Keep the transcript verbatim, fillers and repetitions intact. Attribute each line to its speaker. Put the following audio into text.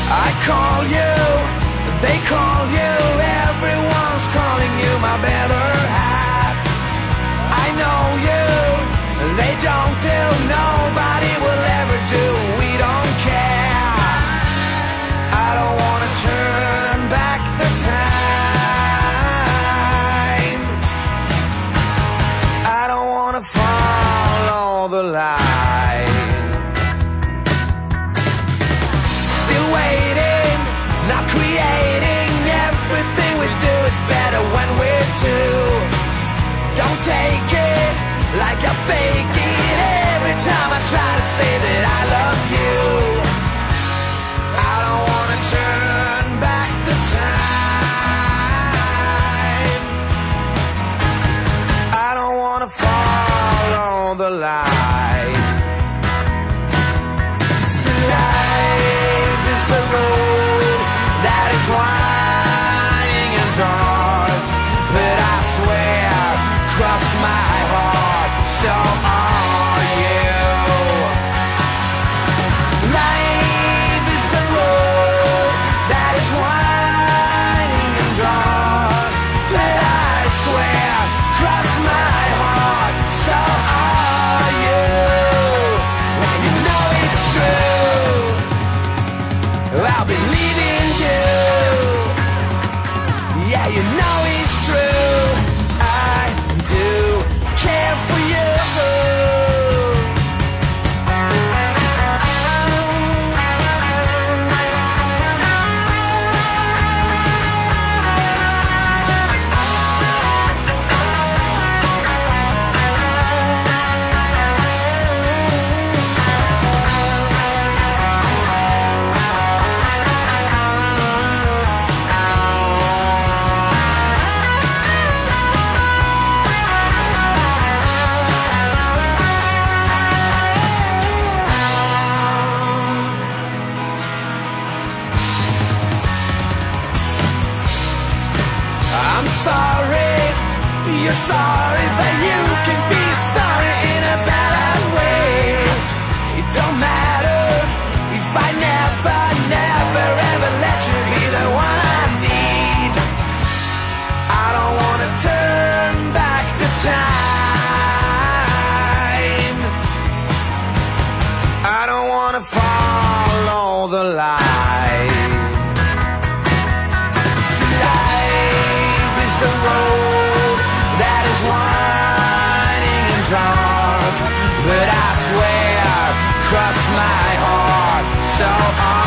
Speaker 1: I call you, they call you, everyone's calling you my better half. I know you, they don't do, nobody will ever do, we don't care. I don't wanna turn back the time. I don't wanna follow the line. Still waiting, not creating, everything we do is better when we're two. Don't take it like I fake it every time I try to say that I love you. I don't wanna turn back the time. I don't wanna follow the line. So life is a road that is winding and dark, but I swear, cross my heart, so are you. Life is a road that is winding and dark, but I swear, cross my heart, so are you. Now you know it's true, I'll be leaving you. Yeah, you know it's true, I do care for you. I'm sorry, you're sorry, but you can be sorry in a bad way. It don't matter if I never, never, ever let you be the one I need. I don't wanna turn back the time. I don't wanna follow the line. The road that is winding and dark, but I swear, cross my heart, so